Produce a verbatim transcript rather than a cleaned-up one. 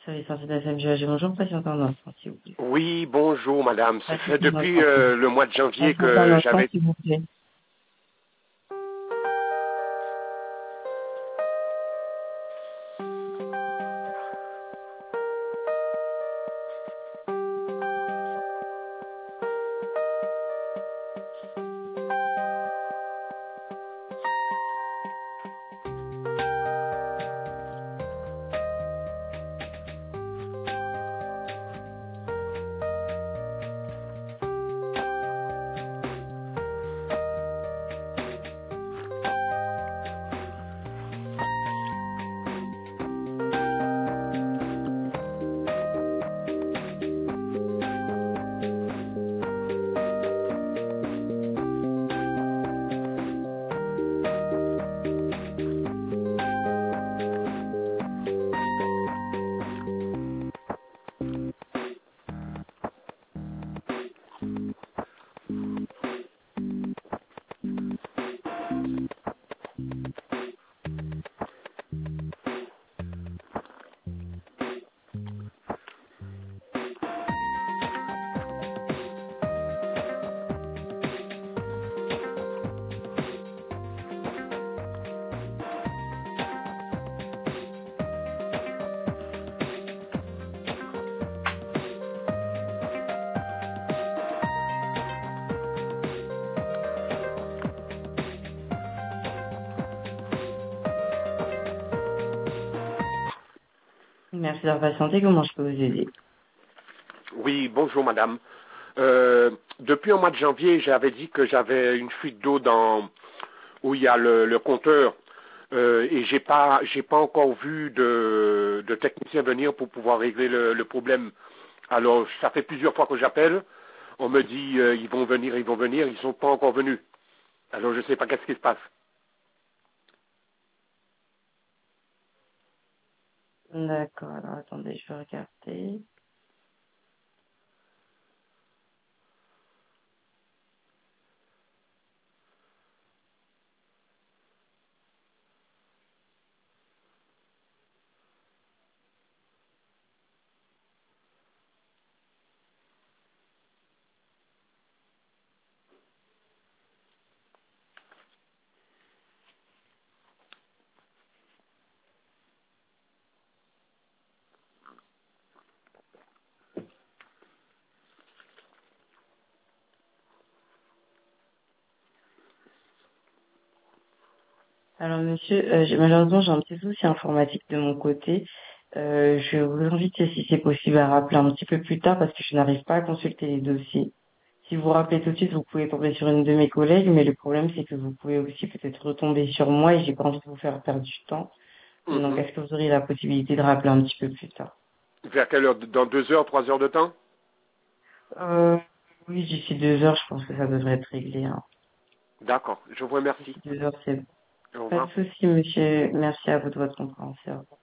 Service Santé S M G A G, bonjour, patiente un instant, s'il vous plaît. Oui, bonjour madame. Ça fait Patiente un depuis instant, s'il vous euh, plaît. le mois de janvier Patiente un que instant, j'avais... s'il vous plaît. Merci d'avoir patienté, comment je peux vous aider? Oui, bonjour madame. Euh, depuis le mois de janvier, j'avais dit que j'avais une fuite d'eau dans où il y a le, le compteur euh, et j'ai pas j'ai pas encore vu de, de technicien venir pour pouvoir régler le, le problème. Alors ça fait plusieurs fois que j'appelle. On me dit euh, ils vont venir, ils vont venir, ils sont pas encore venus. Alors je sais pas qu'est-ce qui se passe. D'accord, alors attendez, je vais regarder. Alors monsieur, euh, j'ai- malheureusement j'ai un petit souci informatique de mon côté. Euh, je vous invite, si c'est possible, à rappeler un petit peu plus tard parce que je n'arrive pas à consulter les dossiers. Si vous rappelez tout de suite, vous pouvez tomber sur une de mes collègues, mais le problème c'est que vous pouvez aussi peut-être retomber sur moi et j'ai pas envie de vous faire perdre du temps. Donc Mhm. est-ce que vous auriez la possibilité de rappeler un petit peu plus tard? Vers quelle heure? Dans deux heures, trois heures de temps? Euh, oui, d'ici deux heures, je pense que ça devrait être réglé, hein. D'accord, je vous remercie. D'ici deux heures, c'est bon. Au Pas de revoir. souci, monsieur. Merci à vous de votre compréhension.